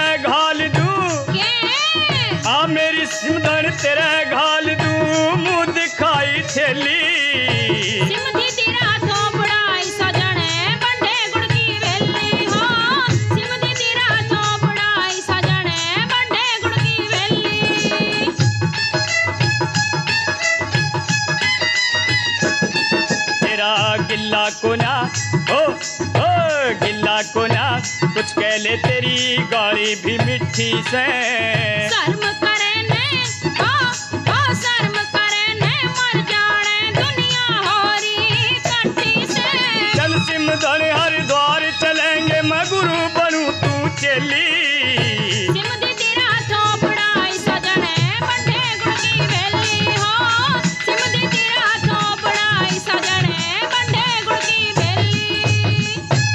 घाल दूं आ मेरी सिमधन तेरे घाल दूं मुंह दिखाई थैली सिमधी तेरा थोपड़ा सजने बंधे गुड़ की वेली हो सिमधी तेरा थोपड़ा सजने बंधे गुड़ की वेली तेरा गिल्ला कोना ओ गिल्ला कोना कुछ कह ले तेरी गाली भी मिठी से शर्म करे ने ओ शर्म करे ने मर जाने दुनिया होरी कट्ठी से चल सिमधन हरिद्वार चलेंगे मैं गुरु बनूं तू चेली सिमधी तेरा थोपड़ा सजने बंधे गुड़ की वेली हो सिमधी तेरा थोपड़ा सजने बंधे गुड़ की वेली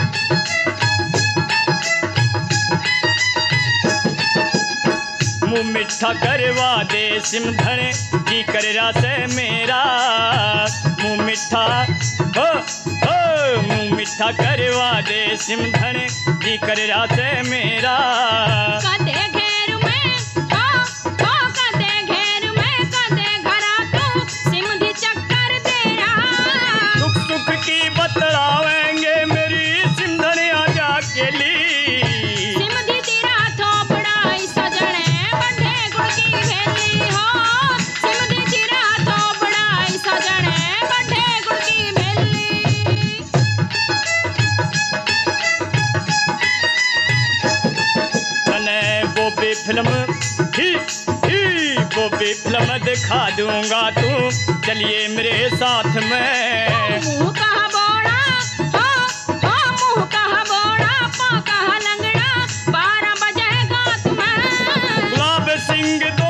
मुंह मिठा करवा दे सिमधन जी कर रासे मेरा मुंह मिठा हो मुंह मिठा करवा दे सिमधन जी कर रासे मेरा कदे घेर में कदे घेर में कदे घरा तू सिमधी चक्कर तेरा सुख सुख की बतलावेंगे मेरी सिमधन आजा केली सिमधी तेरा थोपड़ा सजने बंधे गुड़ की वेली हो सिमधी तेरा थोपड़ा सजने बंधे गुड़ की वेली तने बॉबी फिल्म बॉबी फिल्म दिखा दूंगा तू चलिए मेरे साथ में मुंह कहा बोड़ा मुंह कहा बोड़ा पा कहा लंगड़ा 12 बजेगा तुम्हें गुलाब सिंह